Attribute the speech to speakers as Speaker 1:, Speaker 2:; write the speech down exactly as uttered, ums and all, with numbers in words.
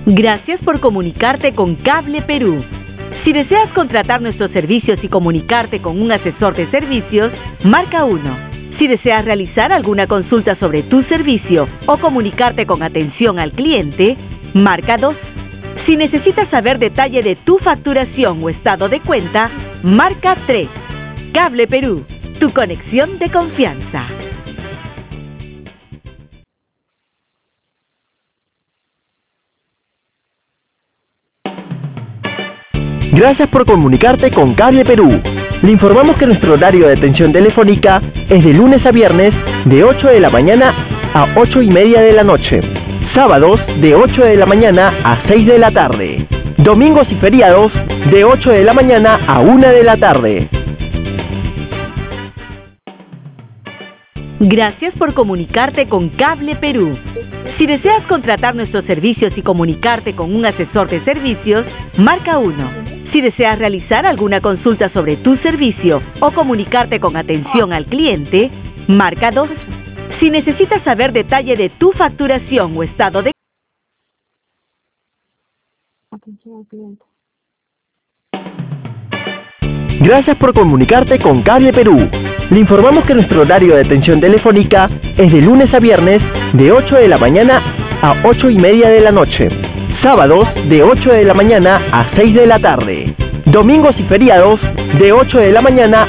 Speaker 1: Gracias por comunicarte con Cable Perú. Si deseas contratar nuestros servicios y comunicarte con un asesor de servicios, marca uno. Si deseas realizar alguna consulta sobre tu servicio o comunicarte con atención al cliente, marca dos. Si necesitas saber detalle de tu facturación o estado de cuenta, marca tres. Cable Perú, tu conexión de confianza.
Speaker 2: Gracias por comunicarte con Cable Perú. Le informamos que nuestro horario de atención telefónica es de lunes a viernes de ocho de la mañana a ocho y media de la noche. Sábados de ocho de la mañana a seis de la tarde. Domingos y feriados de ocho de la mañana a una de la tarde.
Speaker 1: Gracias por comunicarte con Cable Perú. Si deseas contratar nuestros servicios y comunicarte con un asesor de servicios, marca uno. Si deseas realizar alguna consulta sobre tu servicio o comunicarte con atención al cliente, marca dos. Si necesitas saber detalle de tu facturación o estado de
Speaker 3: atención al cliente.
Speaker 2: Gracias por comunicarte con Cable Perú. Le informamos que nuestro horario de atención telefónica es de lunes a viernes de ocho de la mañana a ocho y media de la noche. Sábados de ocho de la mañana a seis de la tarde. Domingos y feriados de ocho de la mañana